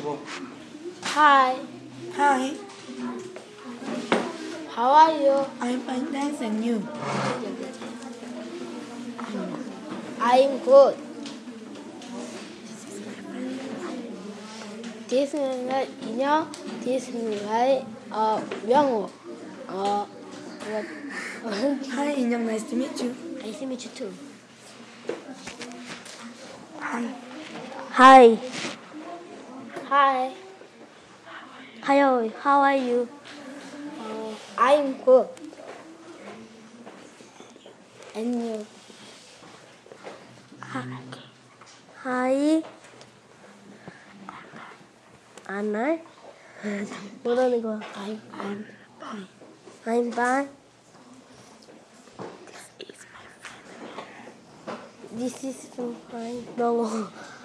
Hi, Hi, how are you? I'm fine, thanks, and you? I'm good. This is my 인형. This is my 명호. What? Hi, Inyoung, nice to meet you. Nice to meet you too. Hi. Hi. Hi. How are you? I'm good. And you? Hi. 안 해? 뭐라는 거야? I'm fine. I'm fine. This is fine. No.